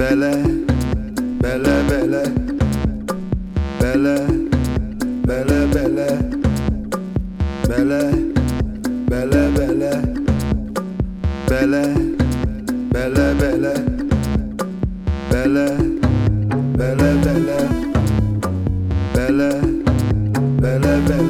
Belle, belle, belle, belle, belle, belle, belle, belle, belle, belle, belle, belle, belle, belle, belle,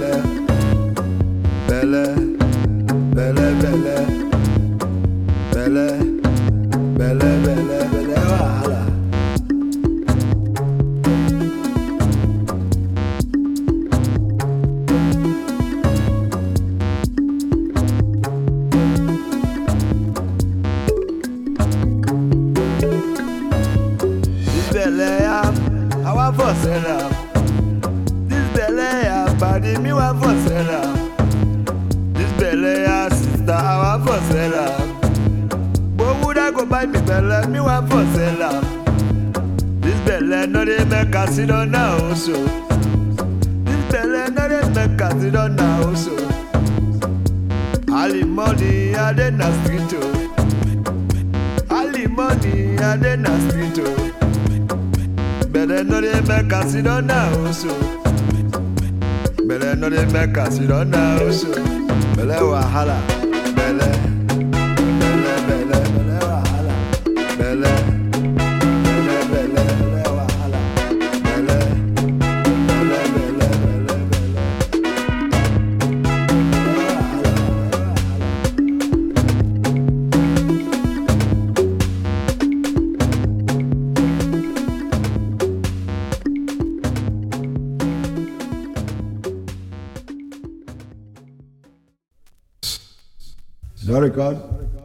I want for sell up. This belly, body, me want for sell up. This belly, sister, I want for sell up. But would I go buy me belly? Me want for sell up. This belly, no they make us sit on now so. This belly, no they make us sit on now so. All the money, I did not street to. All the money, I did not street to. Better no they make us sit on now so. Better no they make us sit on now so. Belle wahala, belle, belle, belle, belle wahala, belle, belle, belle, belle wahala, belle, belle, belle, belle, No record.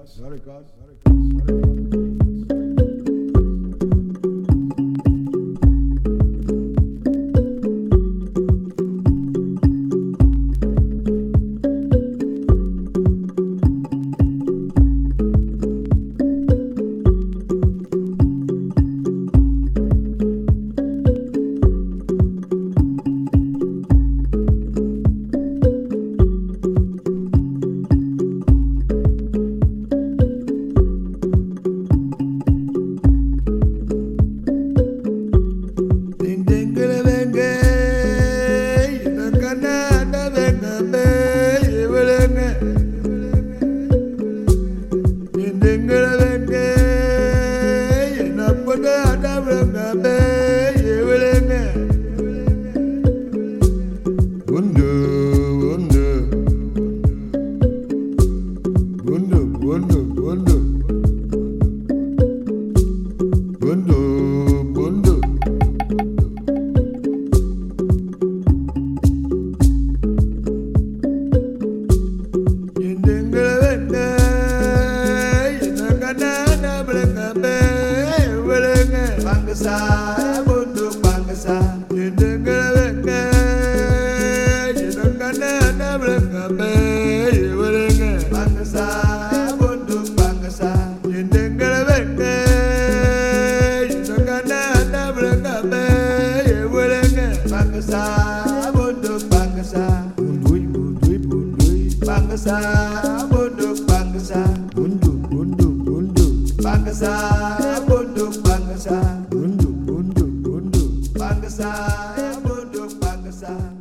Bangsa, bundu bangsa, yendengelenge, yendengelenge, yendengelenge, bangsa, bundu bangsa, yendengelenge, yendengelenge, yendengelenge, bangsa, bundu bangsa, bundui, bundui, bundui, bangsa, bundu bangsa, bundu, bundu, bundu, bangsa, bundu bangsa. Bangsa, bundu bangsa.